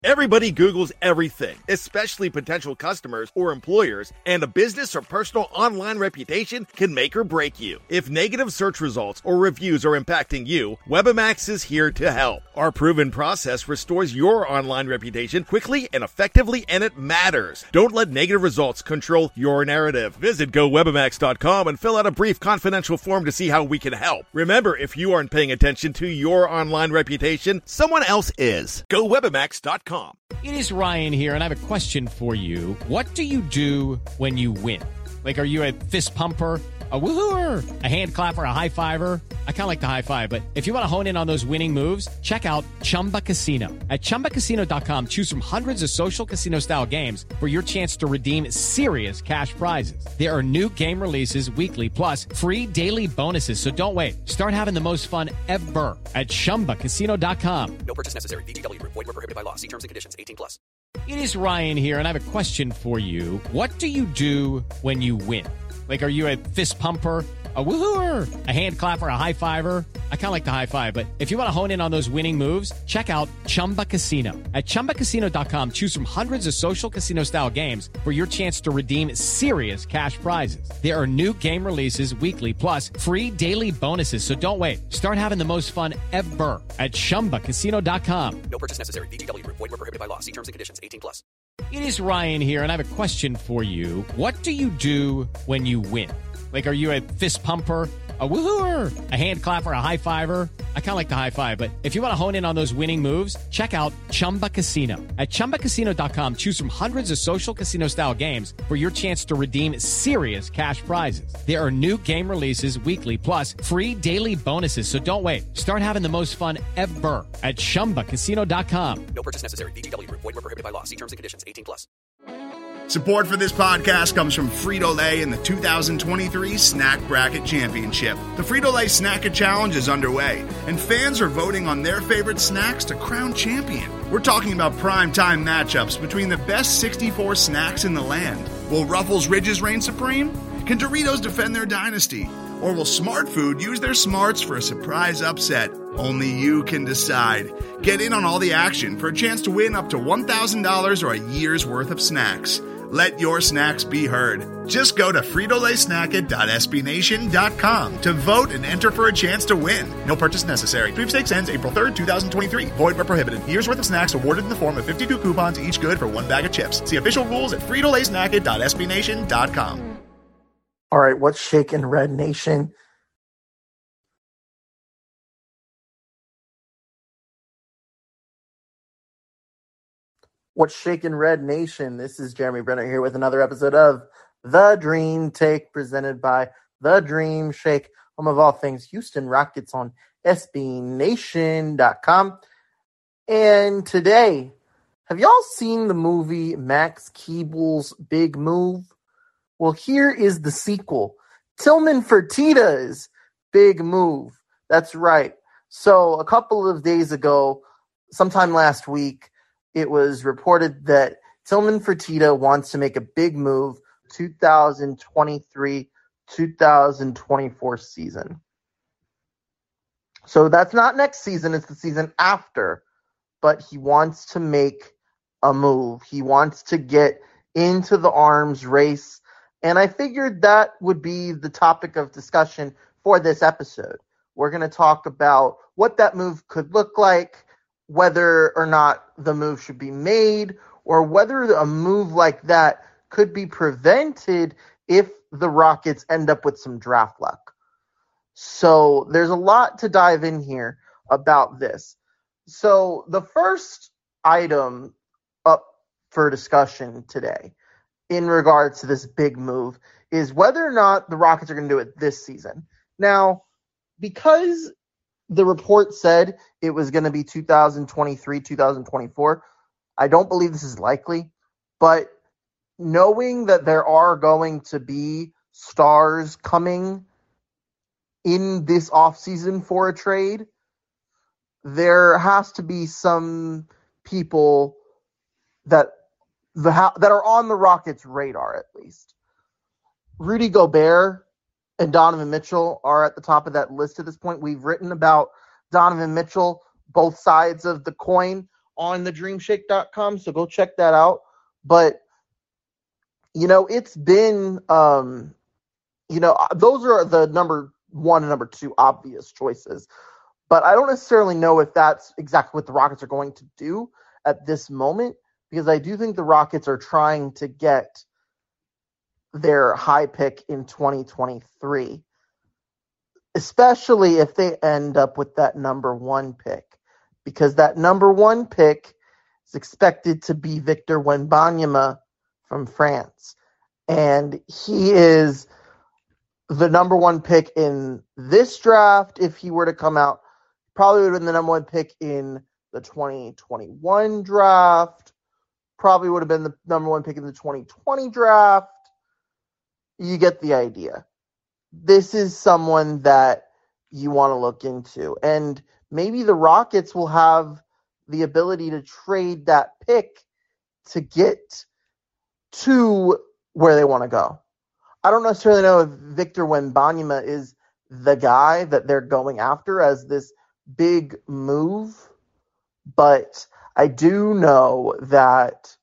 Everybody Googles everything, especially potential customers or employers, and a business or personal online reputation can make or break you. If negative search results or reviews are impacting you, Webamax is here to help. Our proven process restores your online reputation quickly and effectively, and it matters. Don't let negative results control your narrative. Visit GoWebamax.com and fill out a brief confidential form to see how we can help. Remember, if you aren't paying attention to your online reputation, someone else is. GoWebamax.com. It is Ryan here, and I have a question for you. What do you do when you win? Like, are you a fist pumper, a woohooer, a hand clapper, a high fiver? I kind of like the high five, but if you want to hone in on those winning moves, check out Chumba Casino. At ChumbaCasino.com, choose from hundreds of social casino-style games for your chance to redeem serious cash prizes. There are new game releases weekly, plus free daily bonuses, so don't wait. Start having the most fun ever at ChumbaCasino.com. No purchase necessary. VGW. Void where prohibited by law. See terms and conditions. 18+. It is Ryan here, and I have a question for you. What do you do when you win? Like, are you a fist pumper, a woohooer, a hand clapper, a high fiver? I kind of like the high five, but if you want to hone in on those winning moves, check out Chumba Casino. At ChumbaCasino.com, choose from hundreds of social casino-style games for your chance to redeem serious cash prizes. There are new game releases weekly, plus free daily bonuses, so don't wait. Start having the most fun ever at ChumbaCasino.com. No purchase necessary. VGW. Void where prohibited by law. See terms and conditions. 18+. It is Ryan here, and I have a question for you. What do you do when you win? Like, are you a fist pumper, a woohooer, a hand clapper, a high fiver? I kind of like the high five, but if you want to hone in on those winning moves, check out Chumba Casino. At ChumbaCasino.com, choose from hundreds of social casino-style games for your chance to redeem serious cash prizes. There are new game releases weekly, plus free daily bonuses, so don't wait. Start having the most fun ever at ChumbaCasino.com. No purchase necessary. VGW. Void where prohibited by law. See terms and conditions. 18+. Support for this podcast comes from Frito-Lay and the 2023 Snack Bracket Championship. The Frito-Lay Snack-It Challenge is underway, and fans are voting on their favorite snacks to crown champion. We're talking about prime-time matchups between the best 64 snacks in the land. Will Ruffles Ridges reign supreme? Can Doritos defend their dynasty? Or will Smart Food use their smarts for a surprise upset? Only you can decide. Get in on all the action for a chance to win up to $1,000 or a year's worth of snacks. Let your snacks be heard. Just go to fritolaysnacket.sbnation.com to vote and enter for a chance to win. No purchase necessary. Sweepstakes ends April 3rd, 2023. Void where prohibited. Year's worth of snacks awarded in the form of 52 coupons, each good for one bag of chips. See official rules at fritolaysnacket.sbnation.com. All right, what's shaking, Red Nation? What's shaking, Red Nation? This is Jeremy Brenner here with another episode of The Dream Take, presented by The Dream Shake, home of all things Houston Rockets on SBNation.com. And today, have y'all seen the movie Max Keeble's Big Move? Well, here is the sequel, Tillman Fertitta's Big Move. That's right. So a couple of days ago, sometime last week, it was reported that Tillman Fertitta wants to make a big move 2023-2024 season. So that's not next season, it's the season after. But he wants to make a move. He wants to get into the arms race. And I figured that would be the topic of discussion for this episode. We're going to talk about what that move could look like, whether or not the move should be made, or whether a move like that could be prevented if the Rockets end up with some draft luck. So there's a lot to dive in here about this. So the first item up for discussion today in regards to this big move is whether or not the Rockets are going to do it this season. Now, because the report said it was going to be 2023, 2024. I don't believe this is likely, but knowing that there are going to be stars coming in this offseason for a trade, there has to be some people that are on the Rockets' radar at least. Rudy Gobert and Donovan Mitchell are at the top of that list at this point. We've written about Donovan Mitchell, both sides of the coin, on the dreamshake.com, so go check that out. But, it's been, those are the number one and number two obvious choices. But I don't necessarily know if that's exactly what the Rockets are going to do at this moment, because I do think the Rockets are trying to get their high pick in 2023, especially if they end up with that number one pick, because that number one pick is expected to be Victor Wembanyama from France. And he is the number one pick in this draft. If he were to come out, probably would have been the number one pick in the 2021 draft. Probably would have been the number one pick in the 2020 draft. You get the idea. This is someone that you want to look into. And maybe the Rockets will have the ability to trade that pick to get to where they want to go. I don't necessarily know if Victor Wembanyama is the guy that they're going after as this big move, but I do know that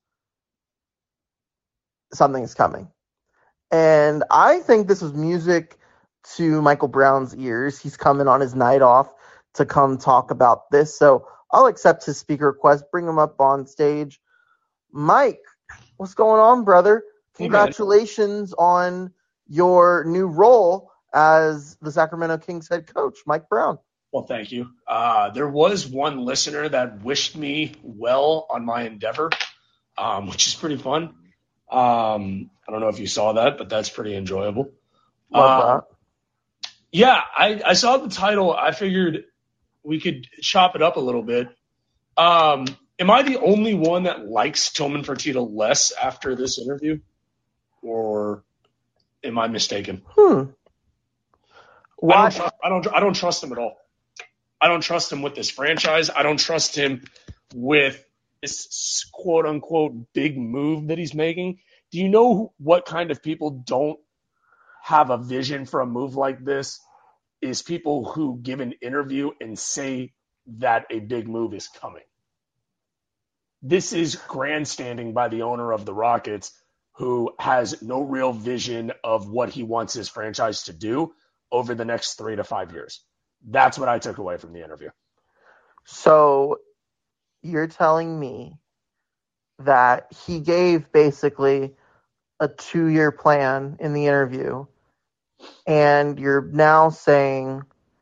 something's coming. And I think this was music to Michael Brown's ears. He's coming on his night off to come talk about this. So I'll accept his speaker request, bring him up on stage. Mike, what's going on, brother? Congratulations on your new role as the Sacramento Kings head coach, Mike Brown. Well, thank you. There was one listener that wished me well on my endeavor, which is pretty fun. I don't know if you saw that, but that's pretty enjoyable. Love that. Yeah, I saw the title. I figured we could chop it up a little bit. Am I the only one that likes Tillman Fertitta less after this interview? Or am I mistaken? Why? I don't trust him at all. I don't trust him with this franchise. I don't trust him with this quote unquote big move that he's making. Do you know what kind of people don't have a vision for a move like this? Is people who give an interview and say that a big move is coming. This is grandstanding by the owner of the Rockets, who has no real vision of what he wants his franchise to do over the next 3 to 5 years. That's what I took away from the interview. So you're telling me that he gave basically a 2-year plan in the interview, and you're now saying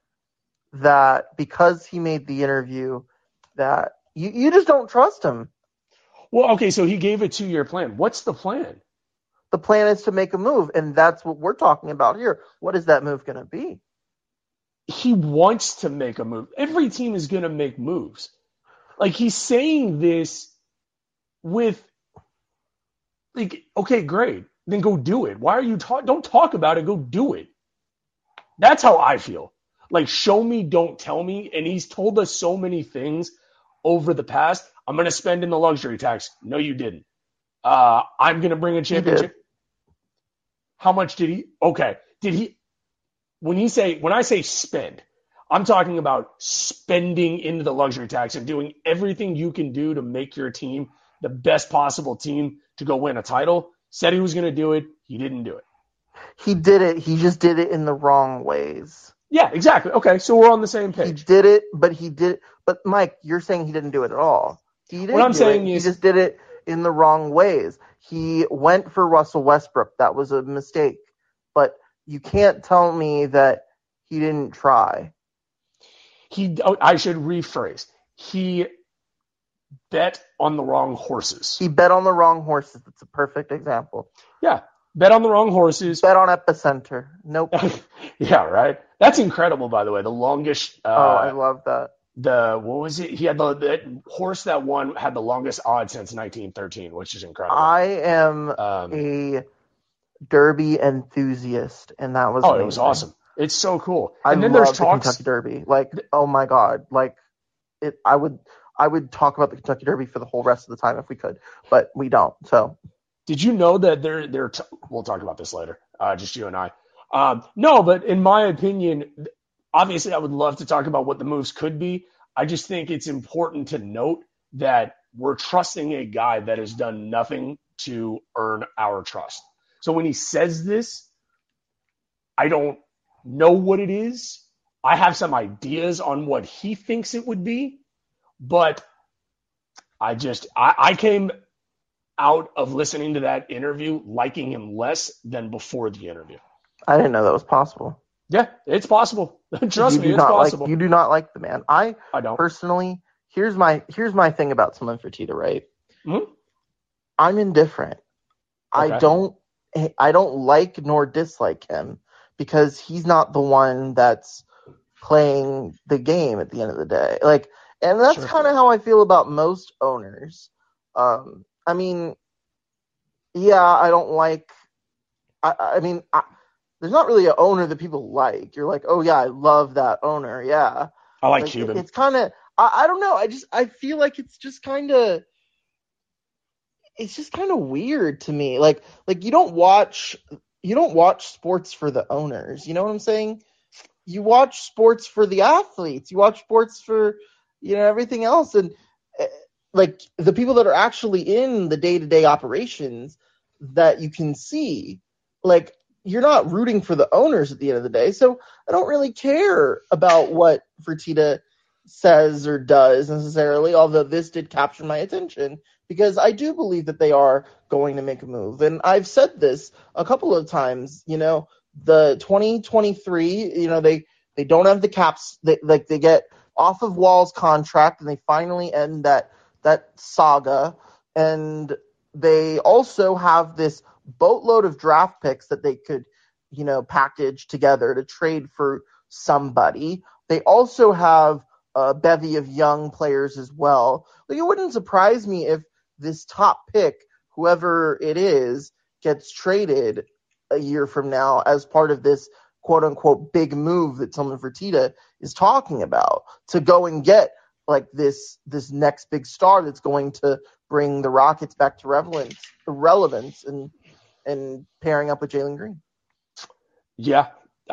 that because he made the interview that you just don't trust him. Well, okay, so he gave a 2-year plan. What's the plan? The plan is to make a move, and that's what we're talking about here. What is that move going to be? He wants to make a move. Every team is going to make moves. Like, he's saying this with, like, okay, great. Then go do it. Why are you don't talk about it, go do it. That's how I feel. Like, show me, don't tell me. And he's told us so many things over the past. I'm going to spend in the luxury tax. No, you didn't. I'm going to bring a championship. How much did he? Okay. Did he? When I say spend, I'm talking about spending into the luxury tax and doing everything you can do to make your team the best possible team to go win a title. Said he was going to do it. He didn't do it. He did it. He just did it in the wrong ways. Yeah, exactly. Okay, so we're on the same page. He did it, but he did. But Mike, you're saying he didn't do it at all. He didn't. What I'm saying is he just did it in the wrong ways. He went for Russell Westbrook. That was a mistake. But you can't tell me that he didn't try. I should rephrase. He bet on the wrong horses. He bet on the wrong horses. That's a perfect example. Yeah, bet on the wrong horses. Bet on Epicenter. Nope. Yeah, right. That's incredible, by the way. The longest. I love that. What was it? He had that horse that won had the longest odds since 1913, which is incredible. I am a Derby enthusiast, and that was amazing. It was awesome. It's so cool. And then there's talks. The Kentucky Derby. Like, oh my God. Like, I would talk about the Kentucky Derby for the whole rest of the time if we could, but we don't. So, did you know that we'll talk about this later, just you and I. No, but in my opinion, obviously I would love to talk about what the moves could be. I just think it's important to note that we're trusting a guy that has done nothing to earn our trust. So when he says this, I don't know what it is. I have some ideas on what he thinks it would be, but I came out of listening to that interview liking him less than before the interview. I didn't know that was possible. Yeah, it's possible. Trust me, it's possible. You do not like the man. I don't. Personally, here's my thing about Simon Fertitta, right? Mm-hmm. I'm indifferent. Okay. I don't like nor dislike him because he's not the one that's playing the game at the end of the day. Like, and that's kind of how I feel about most owners. I mean, yeah, I don't like. I mean, there's not really an owner that people like. You're like, oh yeah, I love that owner. Yeah, I like Cuban. It's kind of. I don't know. I feel like it's just kind of weird to me. Like you don't watch sports for the owners. You know what I'm saying? You watch sports for the athletes. You watch sports for everything else, and like the people that are actually in the day-to-day operations that you can see. Like, you're not rooting for the owners at the end of the day, so I don't really care about what Fertitta says or does necessarily, although this did capture my attention because I do believe that they are going to make a move. And I've said this a couple of times, the 2023, they don't have the caps. They get off of Wall's contract and they finally end that saga. And they also have this boatload of draft picks that they could, package together to trade for somebody. They also have a bevy of young players as well. Like, it wouldn't surprise me if this top pick, whoever it is, gets traded a year from now as part of this quote-unquote big move that Tillman Fertitta is talking about to go and get like this next big star that's going to bring the Rockets back to relevance and pairing up with Jalen Green. Yeah,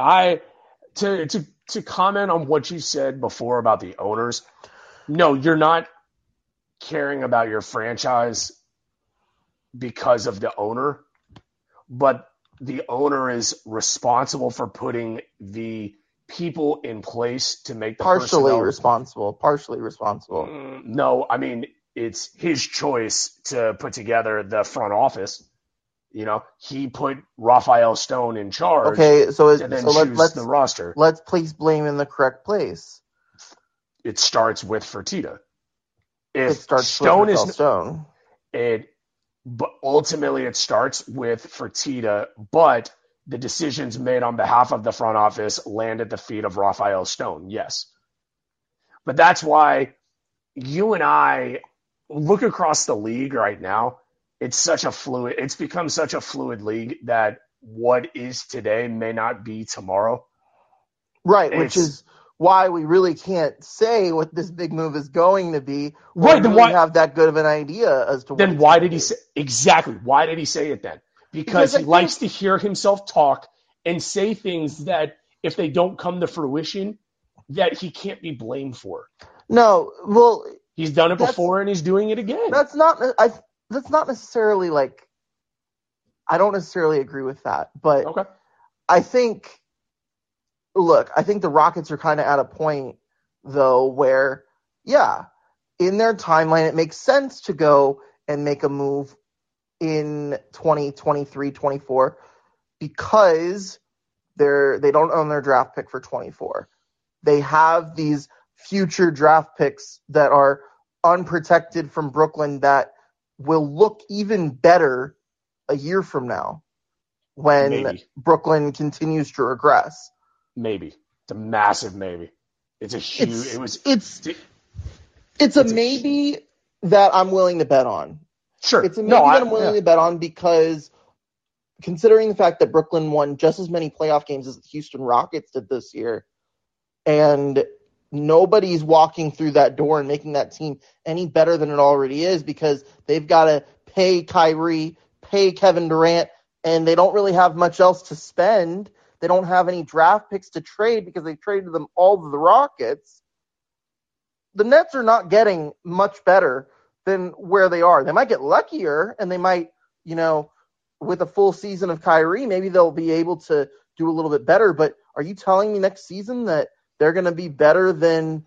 to comment on what you said before about the owners, no, you're not caring about your franchise because of the owner, but the owner is responsible for putting the people in place to make the partially responsible. No, I mean, it's his choice to put together the front office. He put Rafael Stone in charge. Okay, so let's the roster. Let's place blame in the correct place. It starts with Fertitta. Stone. But ultimately it starts with Fertitta, but the decisions made on behalf of the front office land at the feet of Rafael Stone. Yes. But that's why you and I look across the league right now. It's become such a fluid league that what is today may not be tomorrow. Right, which is why we really can't say what this big move is going to be. Right, then why have that good of an idea as to what then why did he say exactly? Why did he say it then? Because he likes to hear himself talk and say things that if they don't come to fruition, that he can't be blamed for. No, well, he's done it before and he's doing it again. That's not necessarily like, I don't necessarily agree with that, but okay. I think the Rockets are kind of at a point though where, yeah, in their timeline, it makes sense to go and make a move in 2023, 24 because they don't own their draft pick for 24. They have these future draft picks that are unprotected from Brooklyn that will look even better a year from now when Brooklyn continues to regress. Maybe. It's a massive maybe. It's a huge It's a maybe that I'm willing to bet on. Sure. It's a maybe that I'm willing to bet on because considering the fact that Brooklyn won just as many playoff games as the Houston Rockets did this year, and nobody's walking through that door and making that team any better than it already is because they've got to pay Kyrie, pay Kevin Durant, and they don't really have much else to spend. They don't have any draft picks to trade because they traded them all to the Rockets. The Nets are not getting much better than where they are. They might get luckier, and they might, with a full season of Kyrie, maybe they'll be able to do a little bit better. But are you telling me next season that they're going to be better than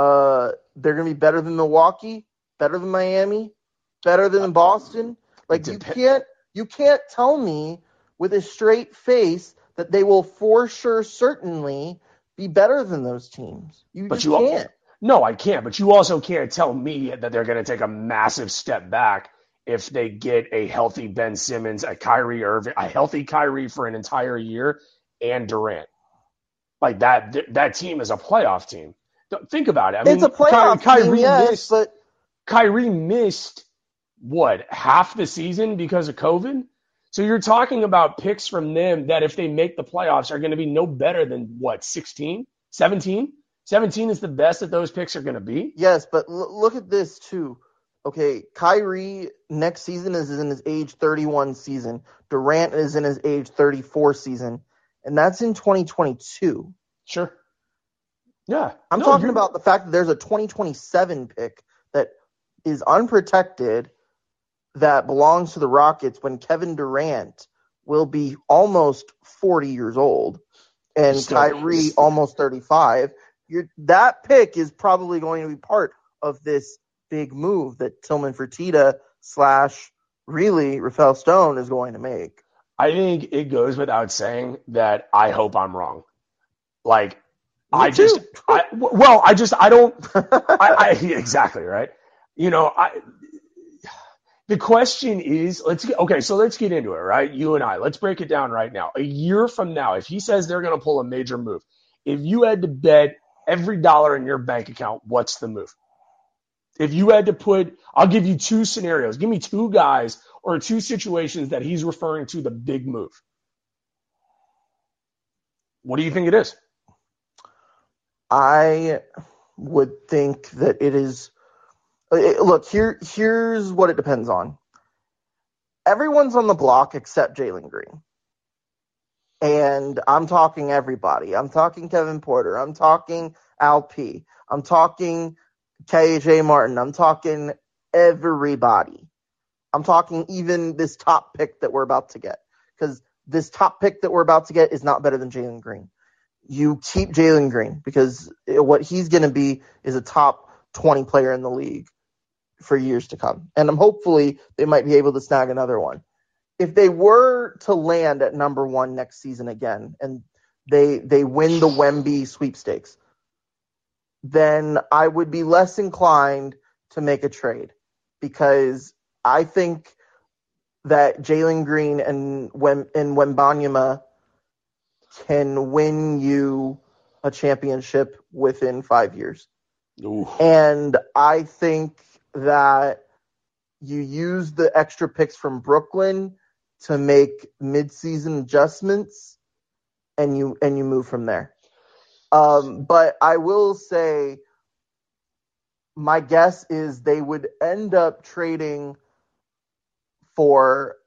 Milwaukee, better than Miami, better than Boston? Like you can't tell me with a straight face that they will for sure certainly be better than those teams. You can't. No, I can't. But you also can't tell me that they're going to take a massive step back if they get a healthy Ben Simmons, a Kyrie Irving, a healthy Kyrie for an entire year, and Durant. Like that team is a playoff team. Think about it. It's a playoff team, yes, but Kyrie missed half the season because of COVID. So you're talking about picks from them that if they make the playoffs are going to be no better than 16, 17? 17 is the best that those picks are going to be. Yes, but look at this too. Okay, Kyrie next season is in his age 31 season. Durant is in his age 34 season, and that's in 2022. Sure. Yeah. I'm talking about the fact that there's a 2027 pick that is unprotected that belongs to the Rockets when Kevin Durant will be almost 40 years old and Kyrie almost 35. That pick is probably going to be part of this big move that Tillman Fertitta / really Rafael Stone is going to make. I think it goes without saying that I hope I'm wrong. Like, exactly, right? The question is, let's get into it, right? You and I, let's break it down right now. A year from now, if he says they're going to pull a major move, if you had to bet every dollar in your bank account, what's the move? If you had to I'll give you two scenarios. Give me two guys or two situations that he's referring to the big move. What do you think it is? I would think that it is. Look, here's what it depends on. Everyone's on the block except Jalen Green. And I'm talking everybody. I'm talking Kevin Porter. I'm talking Al P. I'm talking KJ Martin. I'm talking everybody. I'm talking even this top pick that we're about to get. Because this top pick that we're about to get is not better than Jalen Green. You keep Jalen Green because what he's going to be is a top 20 player in the league for years to come. And hopefully they might be able to snag another one. If they were to land at number 1 next season again and they win the Wemby sweepstakes, then I would be less inclined to make a trade because I think that Jalen Green and Wembanyama can win you a championship within 5 years. Ooh. And I think that you use the extra picks from Brooklyn to make midseason adjustments and you move from there. But I will say my guess is they would end up trading for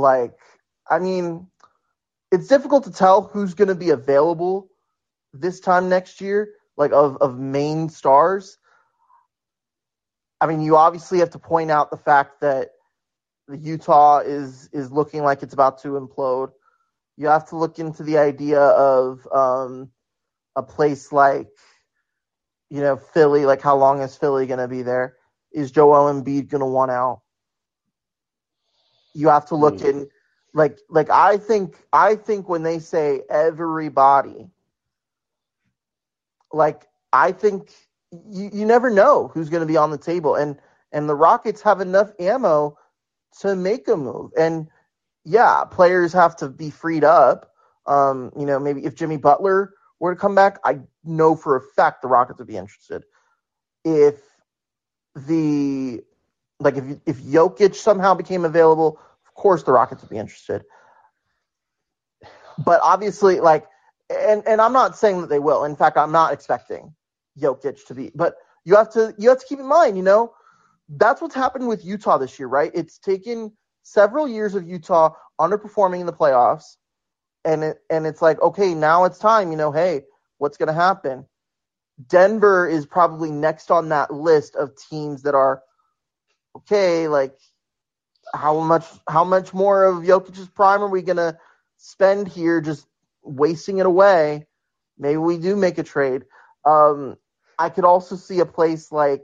it's difficult to tell who's going to be available this time next year, of main stars. I mean, you obviously have to point out the fact that Utah is looking like it's about to implode. You have to look into the idea of a place like, Philly. Like, how long is Philly going to be there? Is Joel Embiid going to want out? You have to look in, I think when they say everybody, I think you never know who's going to be on the table, and the Rockets have enough ammo to make a move. And yeah, players have to be freed up. Maybe if Jimmy Butler were to come back, I know for a fact the Rockets would be interested. If if Jokic somehow became available, of course the Rockets would be interested. But obviously, and I'm not saying that they will. In fact, I'm not expecting Jokic to be. But you have to keep in mind, that's what's happened with Utah this year, right? It's taken several years of Utah underperforming in the playoffs, and it's like, okay, now it's time. Hey, what's going to happen? Denver is probably next on that list of teams that are okay, like how much more of Jokic's prime are we gonna spend here just wasting it away? Maybe we do make a trade. I could also see a place like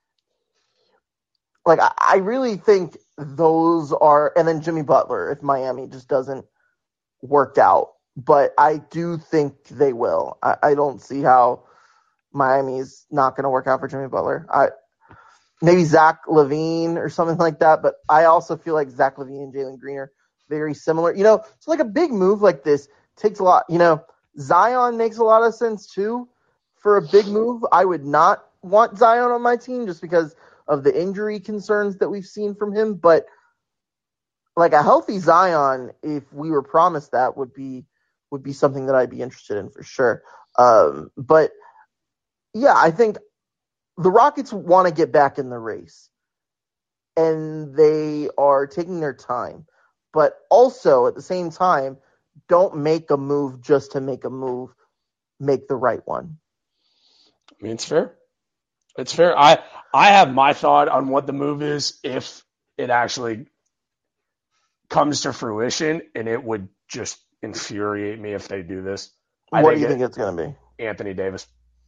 I really think those are, and then Jimmy Butler if Miami just doesn't work out. But I do think they will. I don't see how Miami's not going to work out for Jimmy Butler. Maybe Zach LaVine or something like that, but I also feel like Zach LaVine and Jalen Green are very similar. So like a big move like this takes a lot. Zion makes a lot of sense too for a big move. I would not want Zion on my team just because of the injury concerns that we've seen from him, but like a healthy Zion, if we were promised that, would be something that I'd be interested in for sure. But yeah, I think the Rockets want to get back in the race, and they are taking their time. But also, at the same time, don't make a move just to make a move. Make the right one. I mean, it's fair. It's fair. I have my thought on what the move is if it actually comes to fruition, and it would just infuriate me if they do this. What do you think it's going to be? Anthony Davis.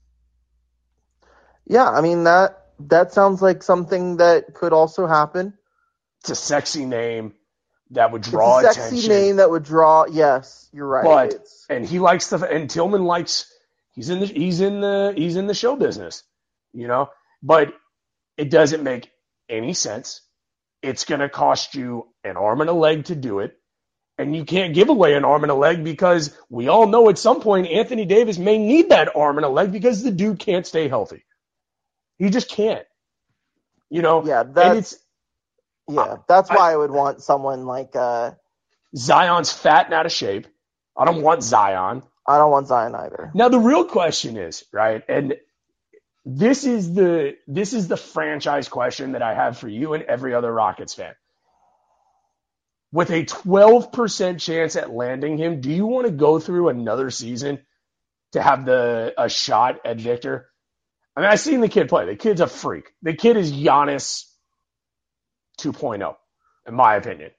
Yeah, I mean, that sounds like something that could also happen. It's a sexy name that would draw attention. It's a sexy name that would draw. Yes, you're right. And he likes and Tillman likes. He's in the show business, But it doesn't make any sense. It's going to cost you an arm and a leg to do it. And you can't give away an arm and a leg because we all know at some point Anthony Davis may need that arm and a leg because the dude can't stay healthy. He just can't. Yeah, that's why I would want someone like Zion's fat and out of shape. I don't want Zion. I don't want Zion either. Now the real question is, right, and this is the franchise question that I have for you and every other Rockets fan. With a 12% chance at landing him, do you want to go through another season to have a shot at Victor? I mean, I've seen the kid play. The kid's a freak. The kid is Giannis 2.0, in my opinion.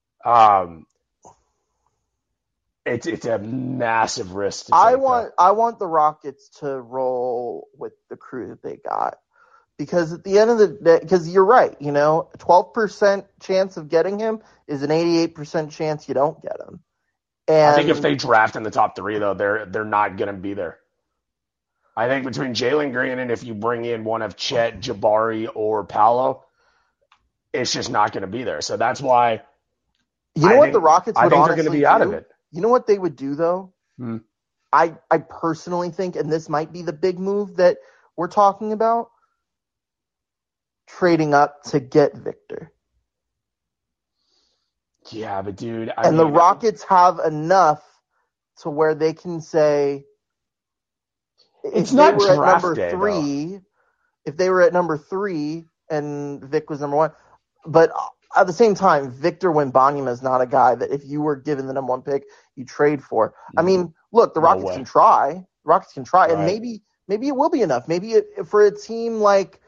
It's a massive risk to take. I want the Rockets to roll with the crew that they got. Because at the end of the day, because you're right, 12% chance of getting him is an 88% chance you don't get him. And I think if they draft in the top 3, though, they're not going to be there. I think between Jalen Green and if you bring in one of Chet, Jabari, or Paolo, it's just not going to be there. So that's why what the Rockets would they're going to be out of it. You know what they would do, though? I personally think, and this might be the big move that we're talking about, trading up to get Victor. Yeah, but dude, the Rockets have enough to where they can say, it's not draft number day, 3. If they were at number 3 and Vic was number 1, but at the same time, Victor Wembanyama is not a guy that if you were given the number 1 pick, you trade for. I mean, look, the Rockets can try. The Rockets can try, and maybe it will be enough. Maybe for a team like,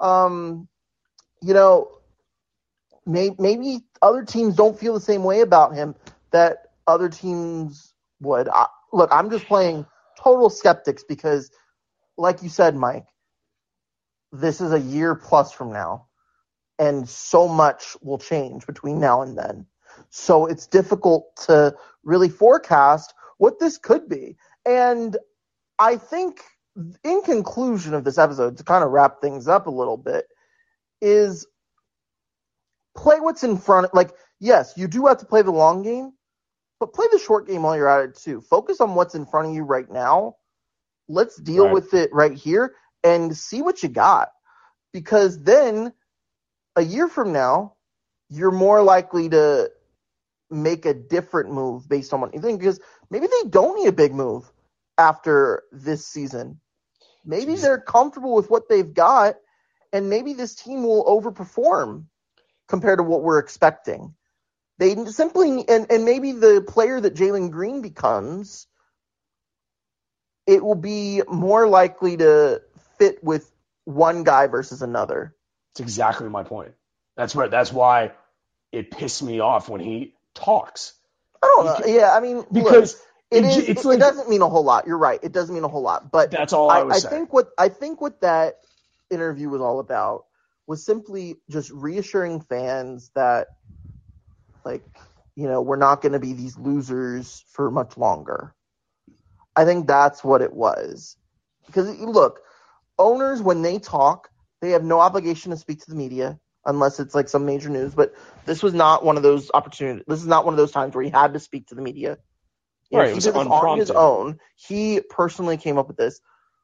maybe other teams don't feel the same way about him that other teams would. Look, I'm just playing total skeptics because, like you said, Mike, this is a year plus from now, and so much will change between now and then. So it's difficult to really forecast what this could be. And I think in conclusion of this episode, to kind of wrap things up a little bit, is play what's in front. Like, yes, you do have to play the long game, but play the short game while you're at it too. Focus on what's in front of you right now. Let's deal with it right here and see what you got. Because then a year from now, you're more likely to make a different move based on what you think. Because maybe they don't need a big move after this season. Maybe they're comfortable with what they've got, and maybe this team will overperform compared to what we're expecting. They simply, and maybe the player that Jalen Green becomes, it will be more likely to fit with one guy versus another. That's exactly my point. That's why it pissed me off when he talks. I don't know. Yeah, I mean, Because look, it doesn't mean a whole lot. You're right. It doesn't mean a whole lot. But that's all I was saying. I think what that interview was all about was simply just reassuring fans that, like, you know, we're not going to be these losers for much longer. I think that's what it was. Because, look, owners, when they talk, they have no obligation to speak to the media unless it's like some major news. But this was not one of those opportunities. This is not one of those times where he had to speak to the media. You know, Right, he did this on his own. He personally came up with this.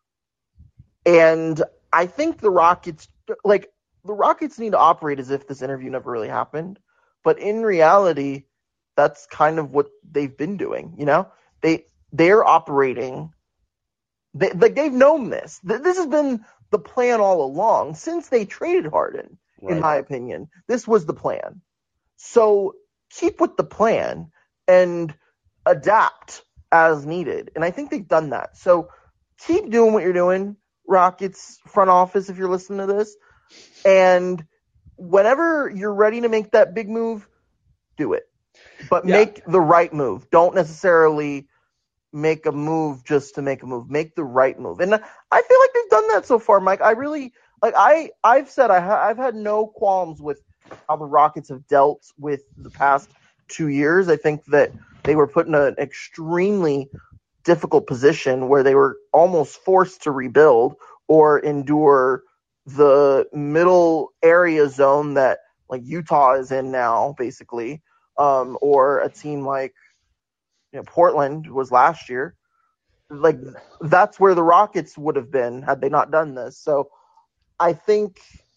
And I think the Rockets need to operate as if this interview never really happened. But in reality, that's kind of what they've been doing. You know, they're operating. They've known this. This has been the plan all along since they traded Harden. Right. In my opinion, this was the plan. So keep with the plan and adapt as needed. And I think they've done that. So keep doing what you're doing, Rockets front office, if you're listening to this. And whenever you're ready to make that big move, do it. But make the right move. Don't necessarily make a move just to make a move. Make the right move. And I feel like they've done that so far, Mike. I really I've said I've had no qualms with how the Rockets have dealt with the past 2 years. I think that they were put in an extremely difficult position where they were almost forced to rebuild or endure the middle area zone that like Utah is in now, basically, or a team like Portland was last year. Like that's where the Rockets would have been had they not done this. So I think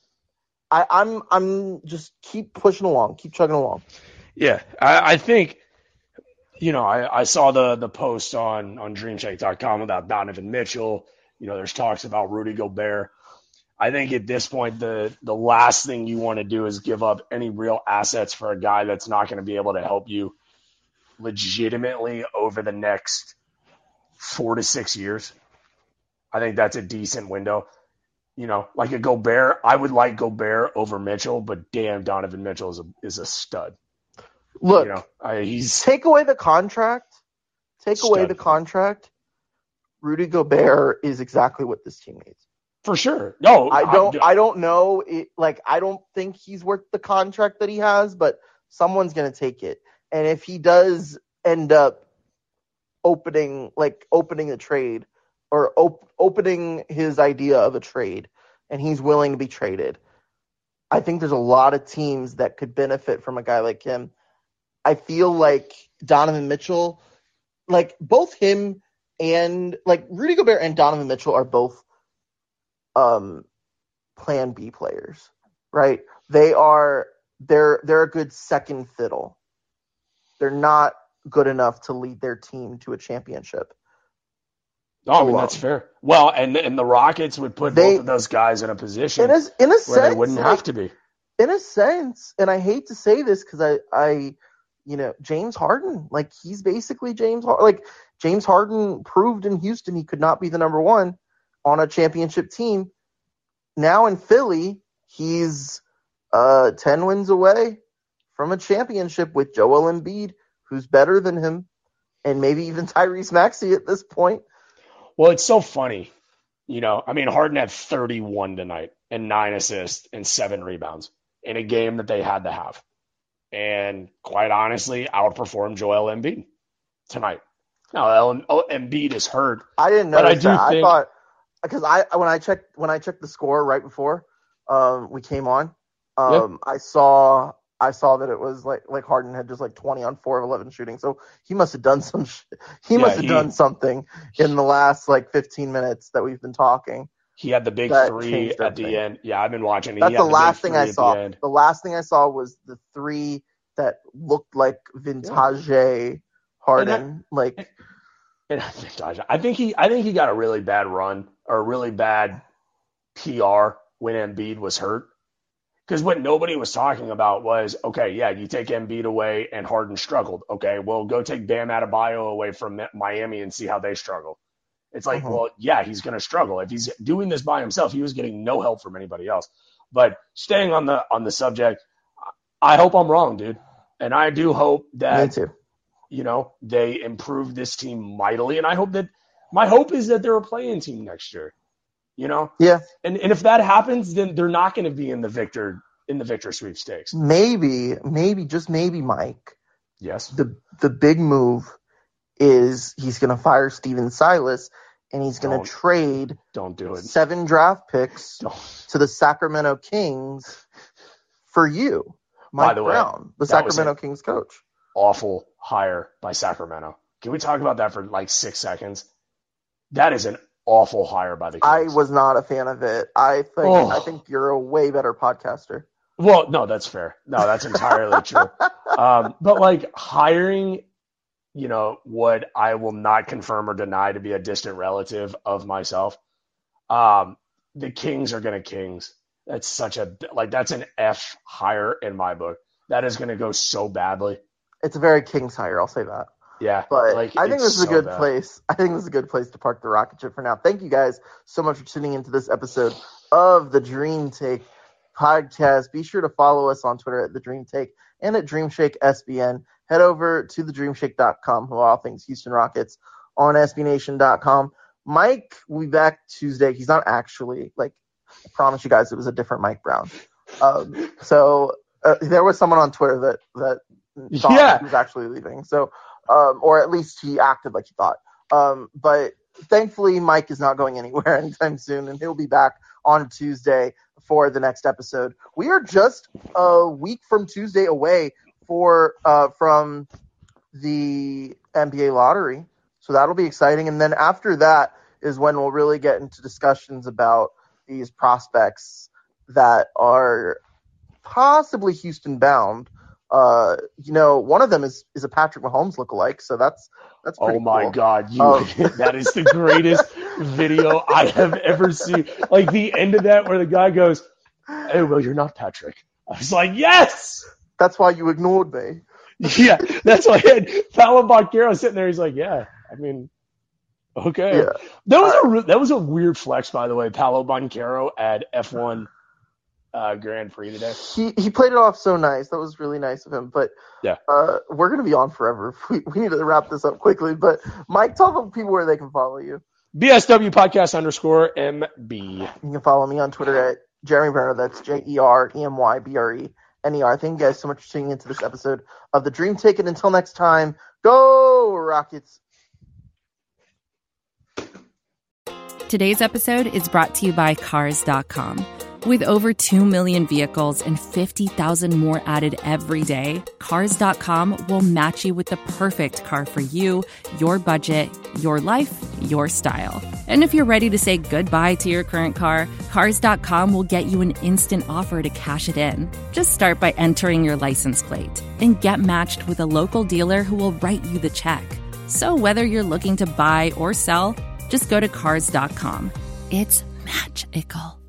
I'm just keep pushing along, keep chugging along. Yeah, I think, I saw the post on DreamShake.com about Donovan Mitchell. There's talks about Rudy Gobert. I think at this point, the last thing you want to do is give up any real assets for a guy that's not going to be able to help you legitimately over the next 4 to 6 years. I think that's a decent window. Like a Gobert, I would like Gobert over Mitchell, but damn, Donovan Mitchell is a stud. Look, he's take away the contract. Away the contract. Rudy Gobert is exactly what this team needs. For sure. No, I don't know. I don't think he's worth the contract that he has, but someone's going to take it. And if he does end up opening the trade or opening his idea of a trade, and he's willing to be traded, I think there's a lot of teams that could benefit from a guy like him. I feel like Donovan Mitchell, like both him and like Rudy Gobert and Donovan Mitchell are both plan B players, right? They're a good second fiddle. They're not good enough to lead their team to a championship. I mean, that's fair. Well, and the Rockets would put both of those guys in a position where they wouldn't have to be. In a sense, and I hate to say this because I James Harden, like he's basically James Harden. Like James Harden proved in Houston he could not be the number one on a championship team. Now in Philly, he's 10 wins away from a championship with Joel Embiid, who's better than him, and maybe even Tyrese Maxey at this point. Well, it's so funny. Harden had 31 tonight and 9 assists and 7 rebounds in a game that they had to have. And quite honestly, outperformed Joel Embiid tonight. Now, Embiid is hurt. I didn't know that. I thought because when I checked the score right before we came on, I saw that it was like Harden had just like 20 on 4 of 11 shooting. So he must have done some done something in the last like 15 minutes that we've been talking. He had the big 3 at the end. Yeah, I've been watching. That's the last thing I saw. The last thing I saw was the 3 that looked like vintage Harden. I think he got a really bad run or a really bad PR when Embiid was hurt. Because what nobody was talking about was, okay, yeah, you take Embiid away and Harden struggled. Okay, well, go take Bam Adebayo away from Miami and see how they struggle. It's like, well, yeah, he's going to struggle. If he's doing this by himself, he was getting no help from anybody else. But staying on the subject, I hope I'm wrong, dude. And I do hope that, Me too. They improve this team mightily. And I hope that my hope is that they're a play-in team next year, Yeah. And if that happens, then they're not going to be in the Victor sweepstakes. Maybe, just maybe, Mike. Yes. The big move is he's going to fire Steven Silas and he's going to trade Don't do it. 7 draft picks to the Sacramento Kings for you, Mike By the way, Brown, the that was Sacramento Kings coach. Awful hire by Sacramento. Can we talk about that for like 6 seconds? That is an awful hire by the Kings. I was not a fan of it. I think you're a way better podcaster. Well, no, that's fair. No, that's entirely true. But like hiring, what I will not confirm or deny to be a distant relative of myself, the Kings are going to Kings. That's that's an F hire in my book. That is going to go so badly. It's a very Kings hire, I'll say that. Yeah. But I think this is a good bad. place. I think this is a good place to park the rocket ship for now. Thank you guys so much for tuning into this episode of the Dream Take podcast. Be sure to follow us on Twitter at The Dream Take and at Dreamshake SBN. Head over to thedreamshake.com for all things Houston Rockets on SBNation.com. Mike will be back Tuesday. He's not actually, I promise you guys it was a different Mike Brown. So there was someone on Twitter that thought he was actually leaving. So, or at least he acted like he thought. But thankfully, Mike is not going anywhere anytime soon, and he'll be back on Tuesday for the next episode. We are just a week from Tuesday away from the NBA lottery, so that'll be exciting. And then after that is when we'll really get into discussions about these prospects that are possibly Houston bound. One of them is a Patrick Mahomes lookalike, so that's pretty Oh my cool. God, that is the greatest video I have ever seen. Like the end of that where the guy goes, "Hey, well, you're not Patrick." I was like, yes! That's why you ignored me. Yeah, that's why I had Paolo Banchero sitting there. He's like, yeah, I mean, okay. Yeah. That was a weird flex, by the way, Paolo Banchero at F1 Grand Prix today. He played it off so nice. That was really nice of him. But yeah, we're going to be on forever. We need to wrap this up quickly. But Mike, tell the people where they can follow you. BSW Podcast _MB. You can follow me on Twitter at Jeremy Brenner. That's JeremyBrener. Thank you guys so much for tuning into this episode of The Dream Take. And until next time, go Rockets. Today's episode is brought to you by Cars.com. With over 2 million vehicles and 50,000 more added every day, Cars.com will match you with the perfect car for you, your budget, your life, your style. And if you're ready to say goodbye to your current car, Cars.com will get you an instant offer to cash it in. Just start by entering your license plate and get matched with a local dealer who will write you the check. So whether you're looking to buy or sell, just go to Cars.com. It's magical.